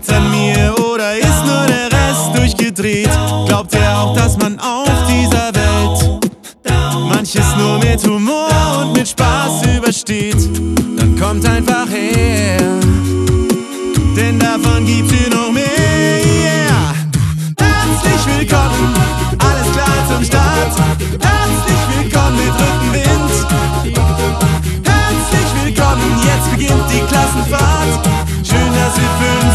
liegt's an mir oder ist nur der Rest durchgedreht? Glaubt ihr auch, dass man auf dieser Welt manches nur mit Humor und mit Spaß übersteht? Dann kommt einfach her, denn davon gibt's hier noch mehr. Yeah. Herzlich willkommen, alles klar zum Start. Herzlich willkommen.